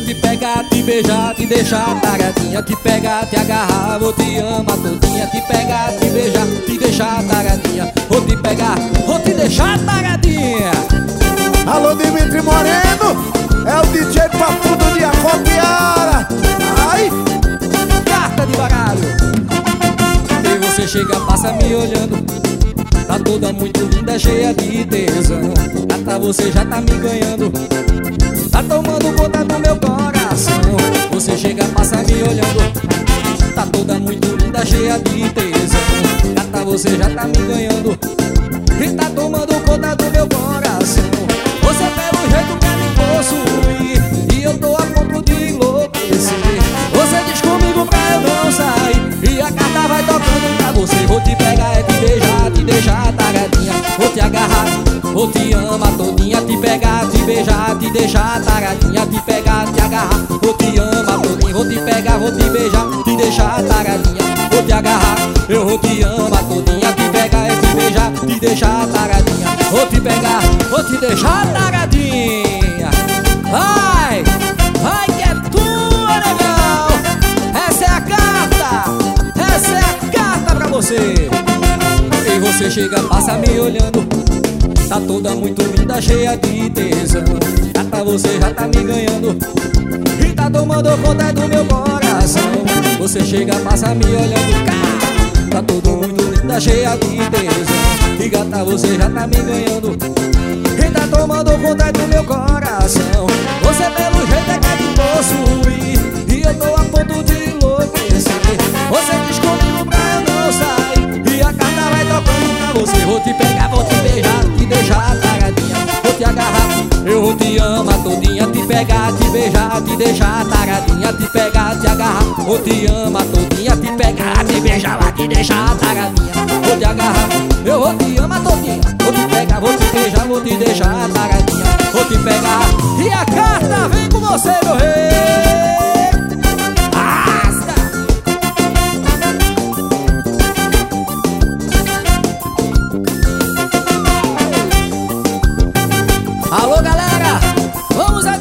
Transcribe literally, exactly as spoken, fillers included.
te pegar, te beijar, te deixar taradinha. Te pegar, te agarrar, vou te amar todinha. Te pegar, te beijar, te deixar taradinha. Vou te pegar, vou te deixar taradinha. Alô, Dimitri Moreno, é o D J Papudo de Acopiara. Ai, carta de baralho. E você chega, passa me olhando. Tá toda muito linda, cheia de tesão. Gata, você já tá me ganhando. Tá tomando conta do meu coração. Você chega, passa me olhando. Tá toda muito linda, cheia de tesão. Gata, você já tá me ganhando. E tá tomando conta do meu coração. Você pelo jeito quer me possuir e eu tô a ponto de enlouquecer. Você diz comigo pra eu não sair e a carta vai tocando pra você. Vou te pegar, é te beijar, te deixar taradinha. Vou te agarrar, vou te amar todinha. Te pegar, te beijar, te deixar taradinha. Te pegar, te agarrar, vou te amar todinha. Vou te pegar, vou te beijar, te deixar taradinha. Vou te agarrar, eu vou te amar todinha. Te pegar, é te beijar, te deixar taradinha. Vou te pegar, vou te deixar taradinha. Vai, vai que é tua, legal. Essa é a carta, essa é a carta pra você. E você chega, passa me olhando. Tá toda muito linda, cheia de tesão. Gata, você já tá me ganhando e tá tomando conta do meu coração. Você chega, passa me olhando. Tá tudo muito linda, cheia de tesão. E gata, você já tá me ganhando e tá tomando conta do meu coração. Você pelo jeito é quer me possuir e eu tô a ponto de enlouquecer. Você diz comigo pra eu não sair e a carta vai tocando pra você. Vou te pegar, vou te beijar, te deixar taradinha. Vou te agarrar, eu vou te amar todinha. Te pegar, te beijar, te deixar taradinha. Te pegar, te agarrar, vou te amar todinha. Te pegar, te beijar, te deixar taradinha. Vou te agarrar, eu vou te amar todinha. Vou te pegar, vou te beijar, vou te deixar taradinha. Vou te pegar e a carta vem com você, meu rei. Asta! Alô, galera, vamos agora.